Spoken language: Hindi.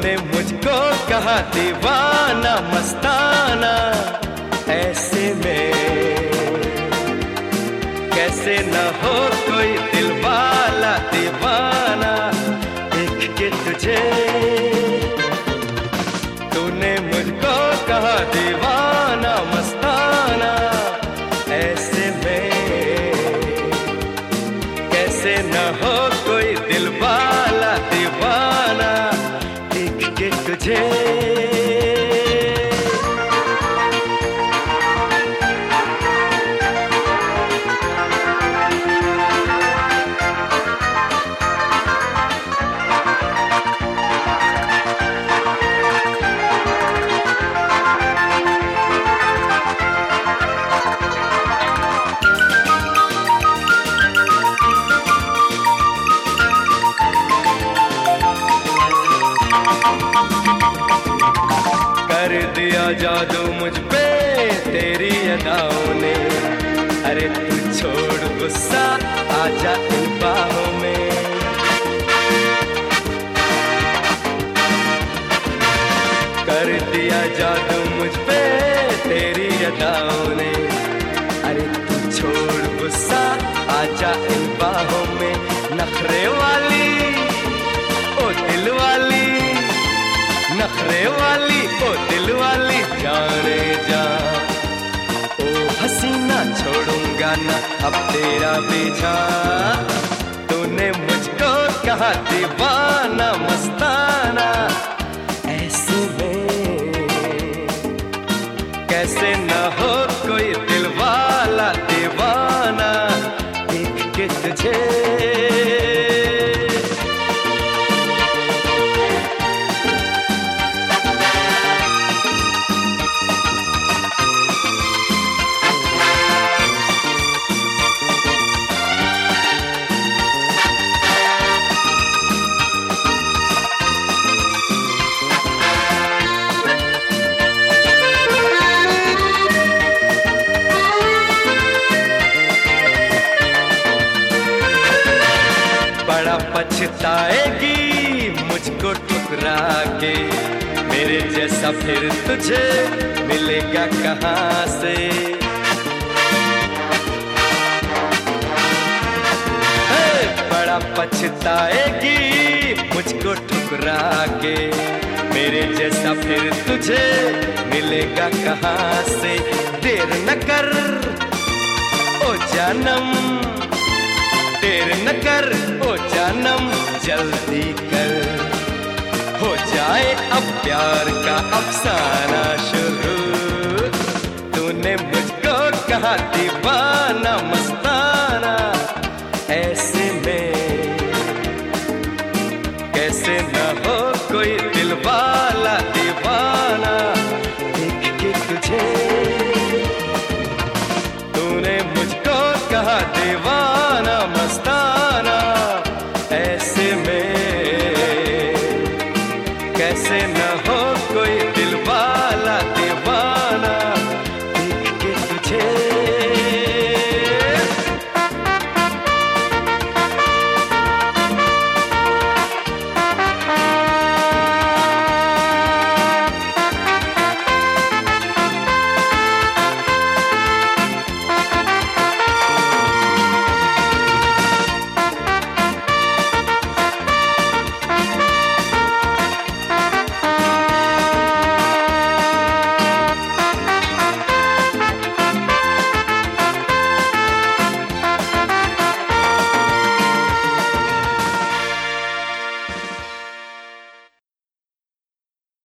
तूने मुझको कहा दीवाना मस्ताना, ऐसे में कैसे न हो कोई दिल वाला दीवाना देख के तुझे। तूने मुझको कहा दीवाना मस्ताना, ऐसे में कैसे न हो कोई दिल वाला दीवाना देख के तुझे। कर दिया जादू मुझ पे तेरी अदाओं ने, अरे तू छोड़ गुस्सा आजा इन बाहों में। कर दिया जादू मुझ पे तेरी अदाओं ने, अरे तू छोड़ गुस्सा आजा इन बाहों में। नखरे वाली ओ दिल वाली, नखरे वाली ओ दिल वाली जाने जा। ओ हसीना छोड़ूंगा ना अब तेरा पीछा। तूने मुझको कहा दीवाना मस्ताना, ऐसे में कैसे न हो कोई दिल वाला दीवाना देख के तुझे। बड़ा पछताएगी मुझको ठुकरा के, मेरे जैसा फिर तुझे मिलेगा कहाँ से। बड़ा पछताएगी मुझको ठुकरा के, मेरे जैसा फिर तुझे मिलेगा कहाँ से। देर न कर ओ जानम, देर न कर ओ जानम जल्दी कर, हो जाए अब प्यार का अफसाना शुरू। तूने मुझको कहा दीवाना मस्ताना, ऐसे में कैसे न हो कोई दिल वाला दीवाना देख के तुझे। तूने मुझको कहा दीवाना मस्ताना, ऐसे में कैसे न हो